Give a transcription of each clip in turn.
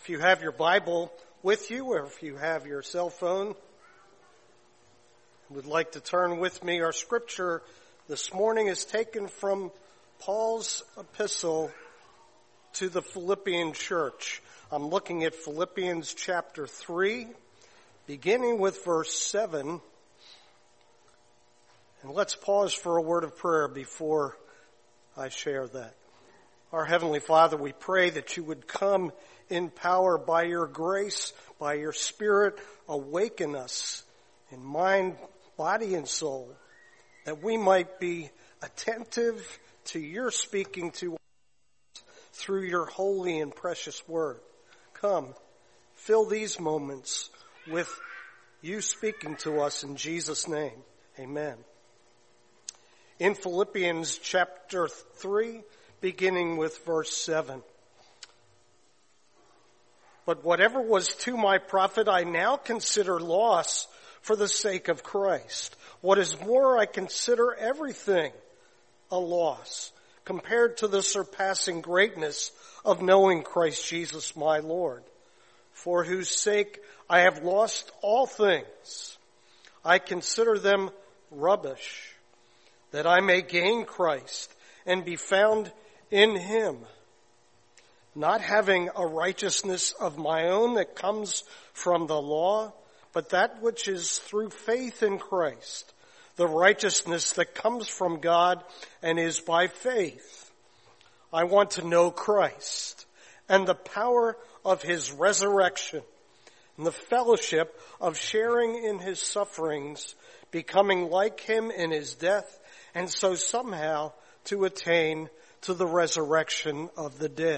If you have your Bible with you, or if you have your cell phone, would like to turn with me. Our scripture this morning is taken from Paul's epistle to the Philippian church. I'm looking at Philippians chapter 3, beginning with verse 7. And let's pause for a word of prayer before I share that. Our Heavenly Father, we pray that you would come in power by your grace, by your Spirit, awaken us in mind, body, and soul, that we might be attentive to your speaking to us through your holy and precious word. Come, fill these moments with you speaking to us in Jesus' name. Amen. In Philippians chapter 3, beginning with verse 7. But whatever was to my profit, I now consider loss for the sake of Christ. What is more, I consider everything a loss compared to the surpassing greatness of knowing Christ Jesus my Lord, for whose sake I have lost all things. I consider them rubbish, that I may gain Christ and be found in him, not having a righteousness of my own that comes from the law, but that which is through faith in Christ, the righteousness that comes from God and is by faith. I want to know Christ and the power of his resurrection and the fellowship of sharing in his sufferings, becoming like him in his death, and so somehow to attain to the resurrection of the dead.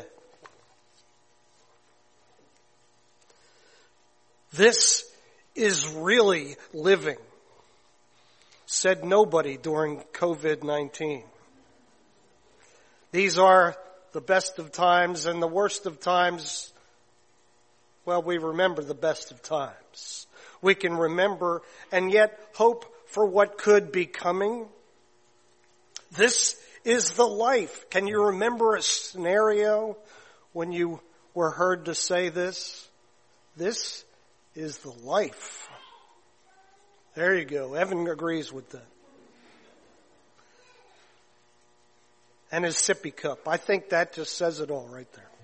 This is really living, said nobody during COVID-19. These are the best of times and the worst of times. Well, we remember the best of times. We can remember and yet hope for what could be coming. This is the life. Can you remember a scenario when you were heard to say this? This is the life. There you go. Evan agrees with that. And his sippy cup. I think that just says it all right there.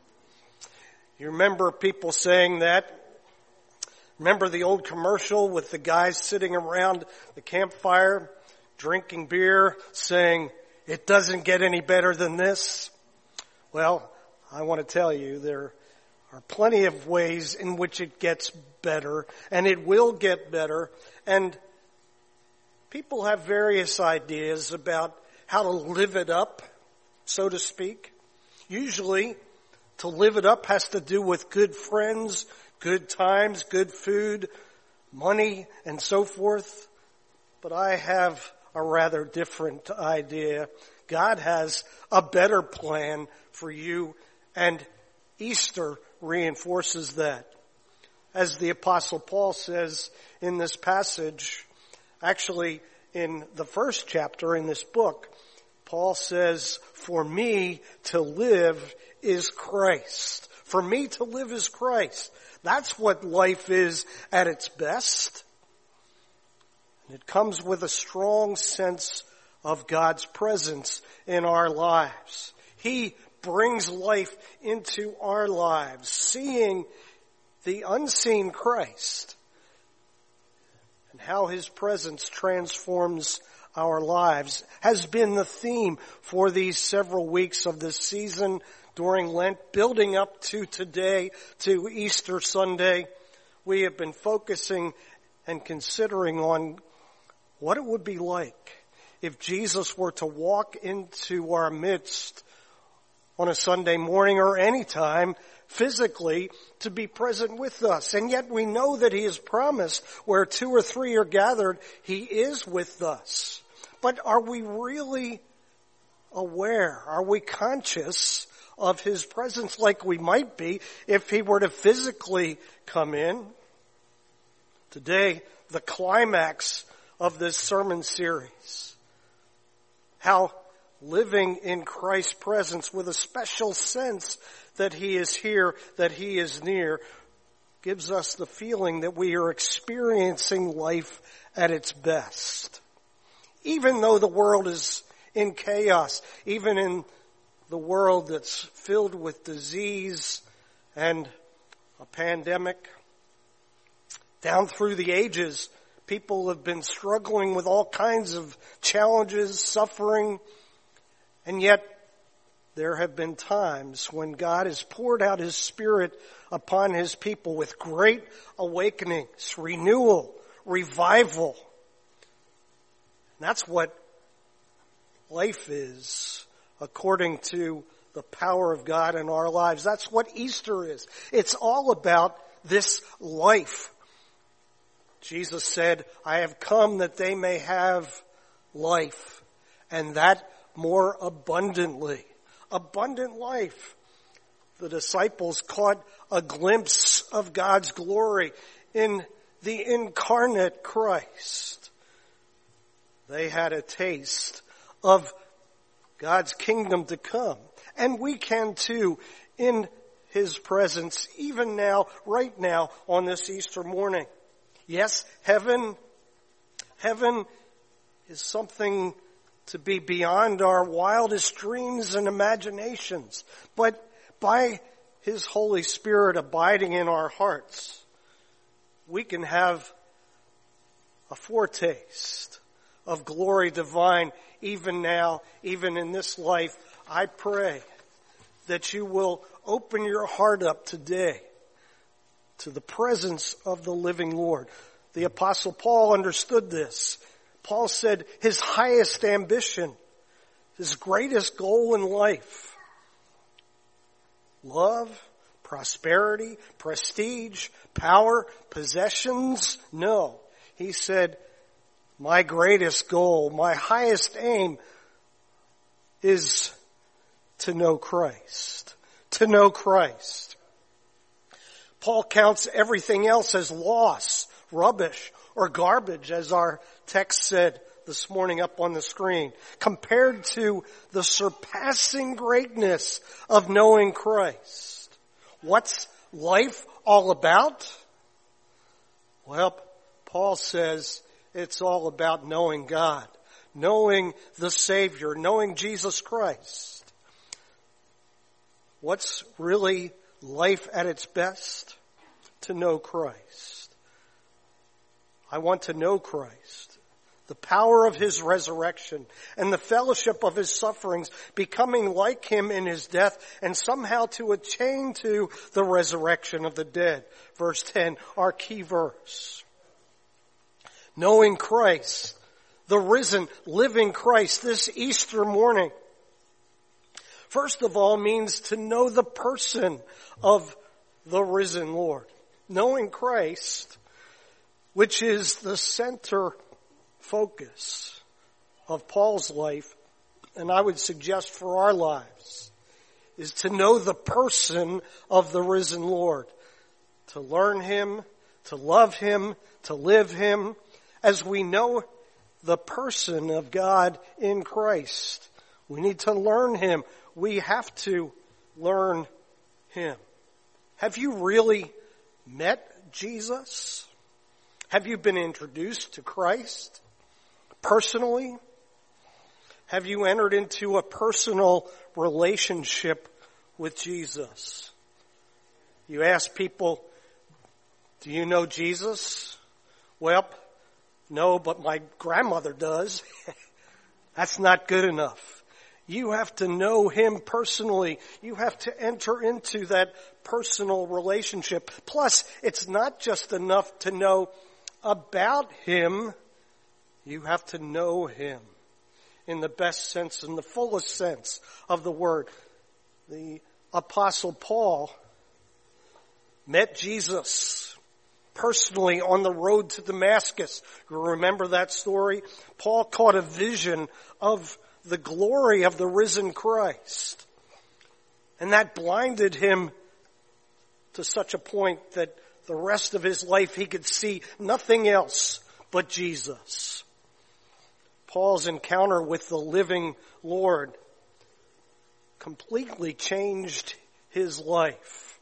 You remember people saying that? Remember the old commercial with the guys sitting around the campfire, drinking beer, saying, "It doesn't get any better than this"? Well, I want to tell you, there are plenty of ways in which it gets better, and it will get better. And people have various ideas about how to live it up, so to speak. Usually, to live it up has to do with good friends, good times, good food, money, and so forth. But I have a rather different idea. God has a better plan for you, and Easter reinforces that. As the Apostle Paul says in this passage, actually in the first chapter in this book, Paul says, "For me to live is Christ." For me to live is Christ. That's what life is at its best. And it comes with a strong sense of God's presence in our lives. He brings life into our lives, seeing the unseen Christ and how his presence transforms our lives has been the theme for these several weeks of this season during Lent, building up to today, to Easter Sunday. We have been focusing and considering on what it would be like if Jesus were to walk into our midst on a Sunday morning or any time physically to be present with us. And yet we know that he has promised where 2 or 3 are gathered, he is with us. But are we really aware? Are we conscious of his presence like we might be if he were to physically come in? Today, the climax of this sermon series. How living in Christ's presence with a special sense that He is here, that He is near, gives us the feeling that we are experiencing life at its best. Even though the world is in chaos, even in the world that's filled with disease and a pandemic, down through the ages, people have been struggling with all kinds of challenges, suffering, and yet there have been times when God has poured out His Spirit upon His people with great awakenings, renewal, revival. And that's what life is according to the power of God in our lives. That's what Easter is. It's all about this life. Jesus said, I have come that they may have life, and that more abundantly. Abundant life. The disciples caught a glimpse of God's glory in the incarnate Christ. They had a taste of God's kingdom to come. And we can too in His presence, even now, right now, on this Easter morning. Yes, heaven is something to be beyond our wildest dreams and imaginations. But by His Holy Spirit abiding in our hearts, we can have a foretaste of glory divine even now, even in this life. I pray that you will open your heart up today to the presence of the living Lord. The Apostle Paul understood this. Paul said his highest ambition, his greatest goal in life, love, prosperity, prestige, power, possessions? No. He said, my greatest goal, my highest aim is to know Christ. To know Christ. Paul counts everything else as loss, rubbish, or garbage, as our text said this morning up on the screen, compared to the surpassing greatness of knowing Christ. What's life all about? Well, Paul says it's all about knowing God, knowing the Savior, knowing Jesus Christ. What's really life at its best? To know Christ. I want to know Christ, the power of His resurrection and the fellowship of His sufferings, becoming like Him in His death and somehow to attain to the resurrection of the dead. Verse 10, our key verse. Knowing Christ, the risen, living Christ this Easter morning, first of all means to know the person of the risen Lord. Knowing Christ, which is the center focus of Paul's life, and I would suggest for our lives, is to know the person of the risen Lord, to learn Him, to love Him, to live Him. As we know the person of God in Christ, we need to learn Him. We have to learn Him. Have you really met Jesus? Have you been introduced to Christ personally? Have you entered into a personal relationship with Jesus? You ask people, do you know Jesus? Well, no, but my grandmother does. That's not good enough. You have to know Him personally. You have to enter into that personal relationship. Plus, it's not just enough to know about Him. You have to know Him in the best sense, in the fullest sense of the word. The Apostle Paul met Jesus personally on the road to Damascus. You remember that story? Paul caught a vision of the glory of the risen Christ. And that blinded him to such a point that the rest of his life he could see nothing else but Jesus. Paul's encounter with the living Lord completely changed his life.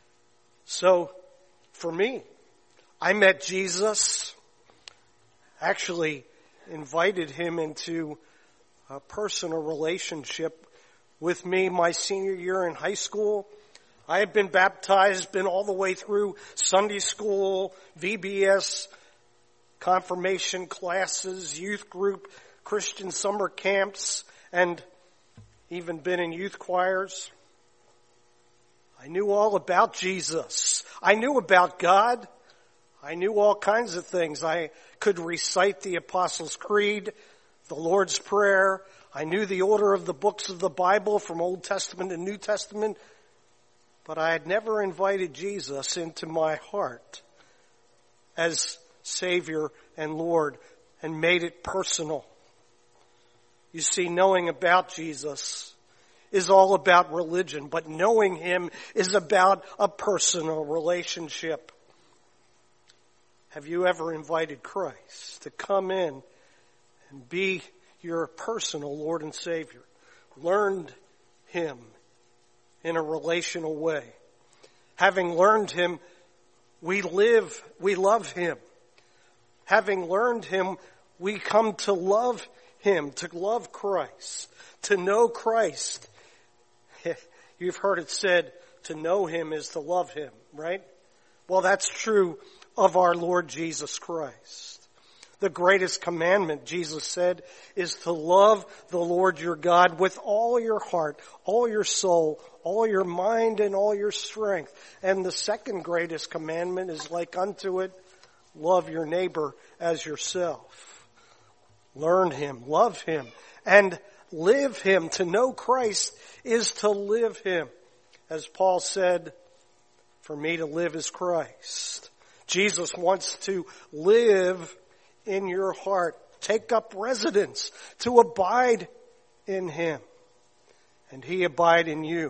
So, for me, I met Jesus, actually invited him into a personal relationship with me my senior year in high school. I had been baptized, been all the way through Sunday school, VBS, confirmation classes, youth group, Christian summer camps, and even been in youth choirs. I knew all about Jesus. I knew about God. I knew all kinds of things. I could recite the Apostles' Creed, the Lord's Prayer. I knew the order of the books of the Bible from Old Testament to New Testament. But I had never invited Jesus into my heart as Savior and Lord and made it personal. You see, knowing about Jesus is all about religion, but knowing Him is about a personal relationship. Have you ever invited Christ to come in and be your personal Lord and Savior? Learned Him in a relational way. Having learned Him, we love Him. Having learned Him, we come to love Him, to love Christ, to know Christ. You've heard it said, to know Him is to love Him, right? Well, that's true of our Lord Jesus Christ. The greatest commandment, Jesus said, is to love the Lord your God with all your heart, all your soul, all your mind, and all your strength. And the second greatest commandment is like unto it, love your neighbor as yourself. Learn Him, love Him, and live Him. To know Christ is to live Him. As Paul said, for me to live is Christ. Jesus wants to live in your heart, take up residence, to abide in Him, and He abide in you.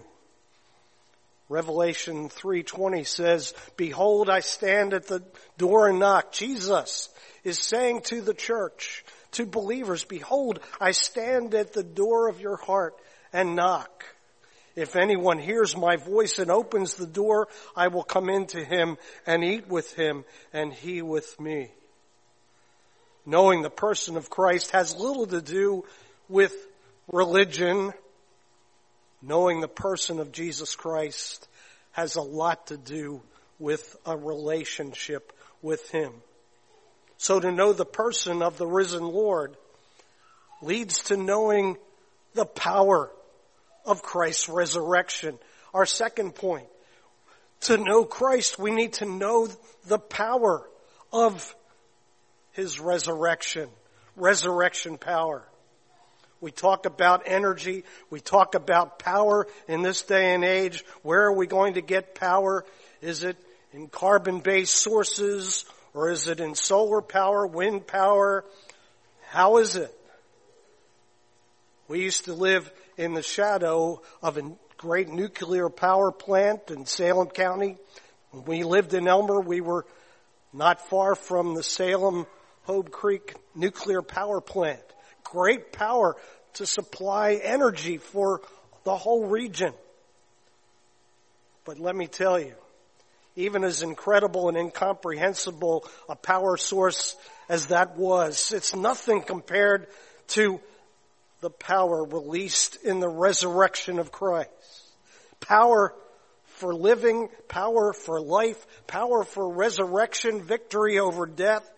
Revelation 3:20 says, behold, I stand at the door and knock. Jesus is saying to the church, to believers, behold, I stand at the door of your heart and knock. If anyone hears my voice and opens the door, I will come into him and eat with him and he with me. Knowing the person of Christ has little to do with religion. Knowing the person of Jesus Christ has a lot to do with a relationship with Him. So to know the person of the risen Lord leads to knowing the power of Christ's resurrection. Our second point, to know Christ, we need to know the power of His resurrection. Resurrection power. We talk about energy. We talk about power in this day and age. Where are we going to get power? Is it in carbon-based sources, or is it in solar power, wind power? How is it? We used to live in the shadow of a great nuclear power plant in Salem County. When we lived in Elmer, we were not far from the Salem-Hobe Creek nuclear power plant. Great power to supply energy for the whole region. But let me tell you, even as incredible and incomprehensible a power source as that was, it's nothing compared to the power released in the resurrection of Christ. Power for living, power for life, power for resurrection, victory over death.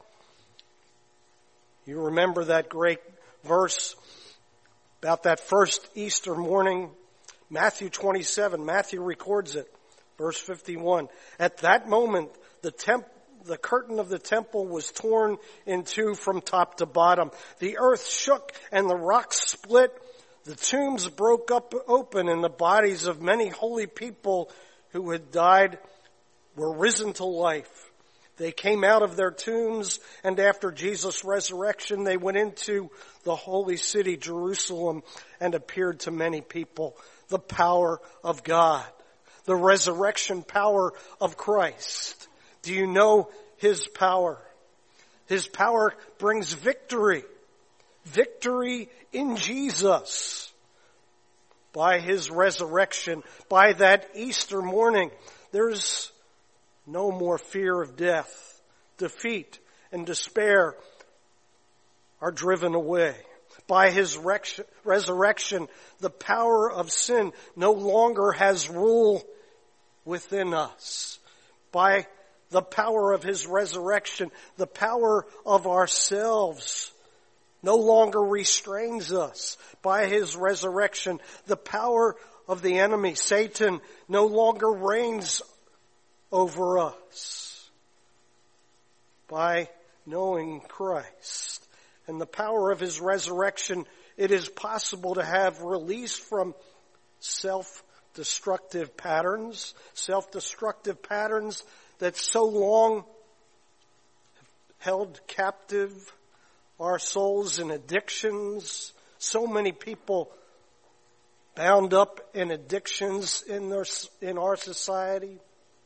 You remember that great verse about that first Easter morning, Matthew 27. Matthew records it, verse 51. At that moment, the curtain of the temple was torn in two from top to bottom. The earth shook and the rocks split. The tombs broke up open, and the bodies of many holy people who had died were risen to life. They came out of their tombs, and after Jesus' resurrection, they went into the holy city, Jerusalem, and appeared to many people. The power of God, the resurrection power of Christ. Do you know His power? His power brings victory. victory in Jesus. By his resurrection, by that Easter morning, there's no more fear of death. Defeat and despair are driven away. By his resurrection, the power of sin no longer has rule within us. By the power of his resurrection, the power of ourselves no longer restrains us. By his resurrection, the power of the enemy, Satan, no longer reigns over us. By knowing Christ and the power of his resurrection, it is possible to have release from self-destructive patterns that so long held captive our souls in addictions. So many people bound up in addictions in our society.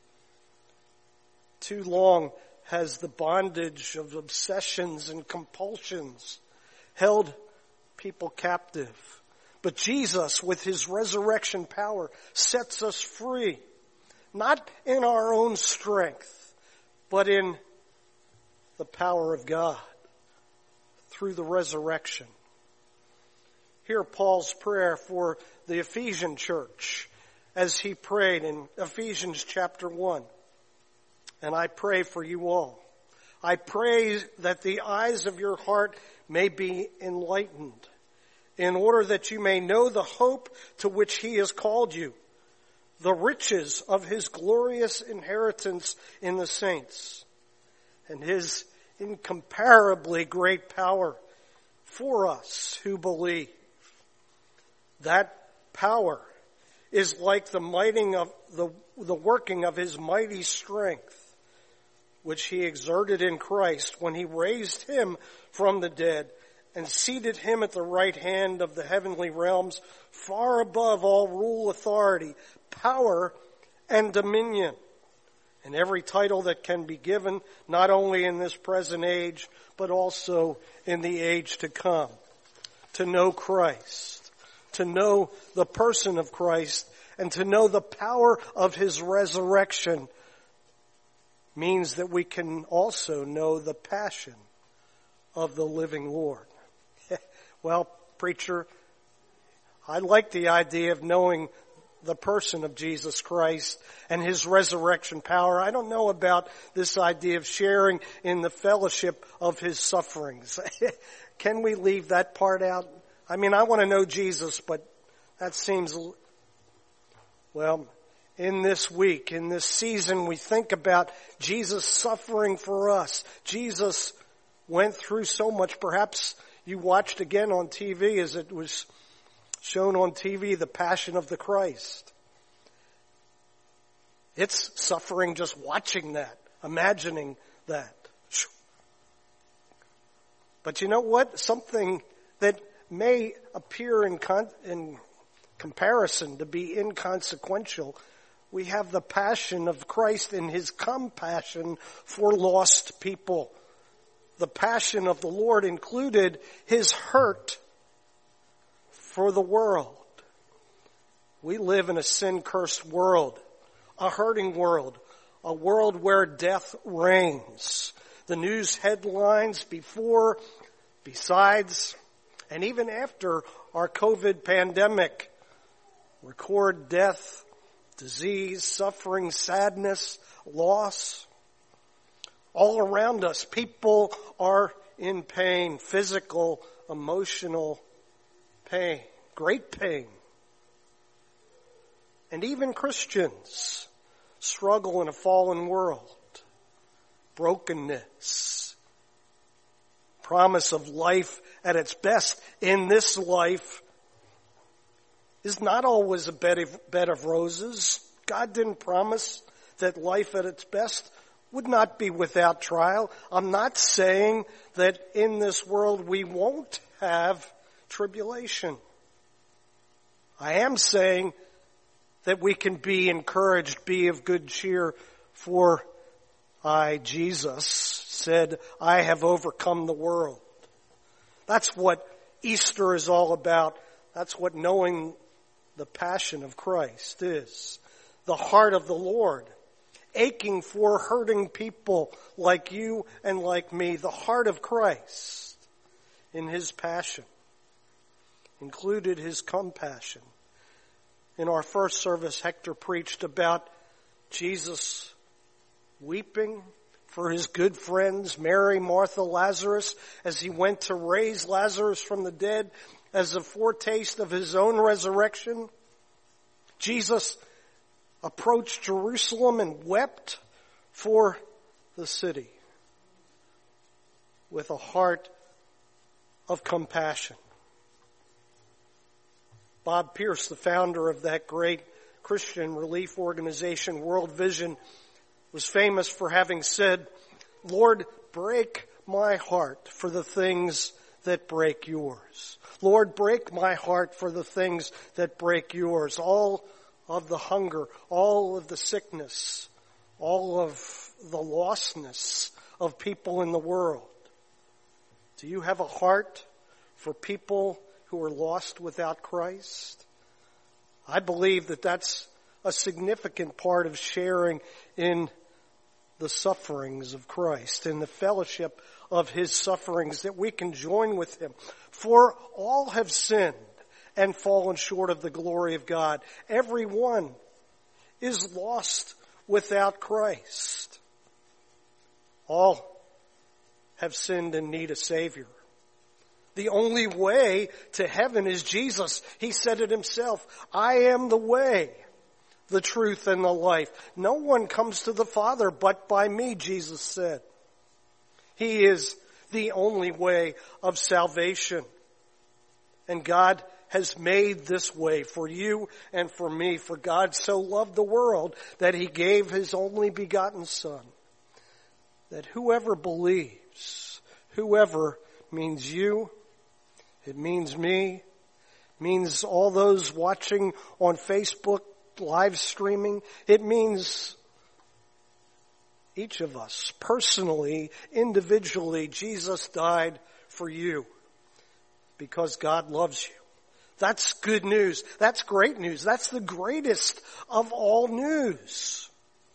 Too long has the bondage of obsessions and compulsions held people captive. But Jesus, with his resurrection power, sets us free, not in our own strength, but in the power of God through the resurrection. Hear Paul's prayer for the Ephesian church as he prayed in Ephesians chapter 1. And I pray for you all. I pray that the eyes of your heart may be enlightened, in order that you may know the hope to which he has called you, the riches of his glorious inheritance in the saints, and his incomparably great power for us who believe. That power is like the working of his mighty strength, which he exerted in Christ when he raised him from the dead and seated him at the right hand of the heavenly realms, far above all rule, authority, power, and dominion, and every title that can be given, not only in this present age, but also in the age to come. To know Christ, to know the person of Christ, and to know the power of his resurrection means that we can also know the passion of the living Lord. Well, preacher, I like the idea of knowing the person of Jesus Christ and his resurrection power. I don't know about this idea of sharing in the fellowship of his sufferings. Can we leave that part out? I mean, I want to know Jesus, but that seems, well, in this week, in this season, we think about Jesus suffering for us. Jesus went through so much. Perhaps you watched again on TV as it was shown on TV, the Passion of the Christ. It's suffering just watching that, imagining that. But you know what? Something that may appear in comparison to be inconsequential, we have the passion of Christ in his compassion for lost people. The passion of the Lord included his hurt for the world. We live in a sin-cursed world, a hurting world, a world where death reigns. The news headlines before, besides, and even after our COVID pandemic record death, disease, suffering, sadness, loss. All around us, people are in pain, physical, emotional pain, great pain. And even Christians struggle in a fallen world. Brokenness. Promise of life at its best in this life is not always a bed of roses. God didn't promise that life at its best would not be without trial. I'm not saying that in this world we won't have tribulation. I am saying that we can be encouraged, be of good cheer, for Jesus, said, I have overcome the world. That's what Easter is all about. That's what knowing the passion of Christ is. The heart of the Lord, aching for hurting people like you and like me. The heart of Christ in his passion included his compassion. In our first service, Hector preached about Jesus weeping for his good friends, Mary, Martha, Lazarus, as he went to raise Lazarus from the dead as a foretaste of his own resurrection. Jesus approached Jerusalem and wept for the city with a heart of compassion. Bob Pierce, the founder of that great Christian relief organization, World Vision, was famous for having said, "Lord, break my heart for the things that break yours. Lord, break my heart for the things that break yours." All of the hunger, all of the sickness, all of the lostness of people in the world. Do you have a heart for people who are lost without Christ? I believe that that's a significant part of sharing in the sufferings of Christ, in the fellowship of his sufferings, that we can join with him. For all have sinned and fallen short of the glory of God. Everyone is lost without Christ. All have sinned and need a Savior. The only way to heaven is Jesus. He said it himself, "I am the way, the truth, and the life. No one comes to the Father but by me," Jesus said. He is the only way of salvation. And God has made this way for you and for me. For God so loved the world that he gave his only begotten Son, that whoever believes, whoever means you, it means me, it means all those watching on Facebook live streaming, it means each of us personally, individually. Jesus died for you because God loves you. That's good news. That's great news. That's the greatest of all news.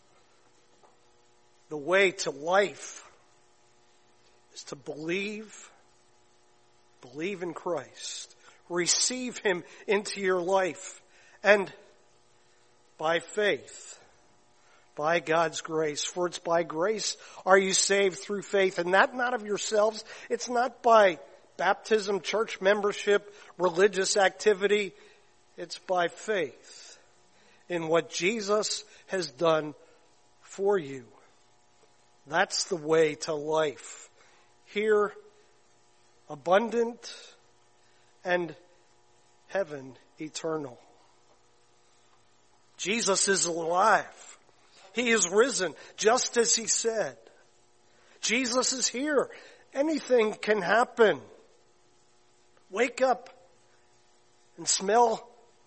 The way to life is to believe in Christ. Receive him into your life. And by faith, by God's grace, for it's by grace are you saved through faith, and that not of yourselves. It's not by baptism, church membership, religious activity. It's by faith in what Jesus has done for you. That's the way to life. Here, abundant, and heaven eternal. Jesus is alive. He is risen, just as he said. Jesus is here. Anything can happen. Wake up and smell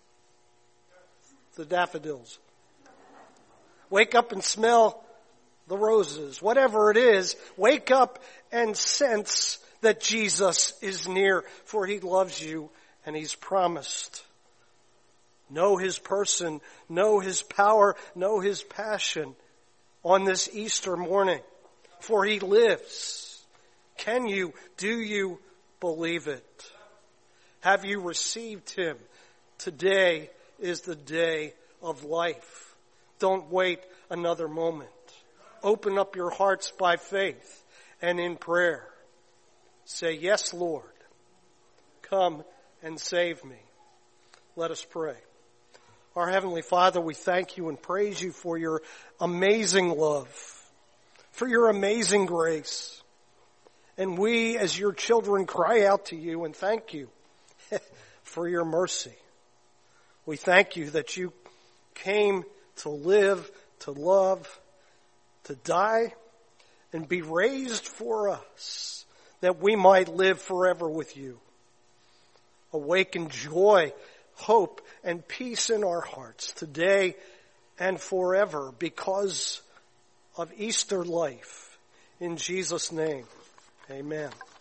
the daffodils. Wake up and smell the roses. Whatever it is, wake up and sense that Jesus is near, for he loves you and he's promised. Know his person, know his power, know his passion on this Easter morning, for he lives. Do you believe it? Have you received him? Today is the day of life. Don't wait another moment. Open up your hearts by faith and in prayer. Say, "Yes, Lord, come and save me." Let us pray. Our Heavenly Father, we thank you and praise you for your amazing love, for your amazing grace. And we, as your children, cry out to you and thank you for your mercy. We thank you that you came to live, to love, to die, and be raised for us, that we might live forever with you. Awaken joy, hope, and peace in our hearts today and forever because of Easter life. In Jesus' name, amen.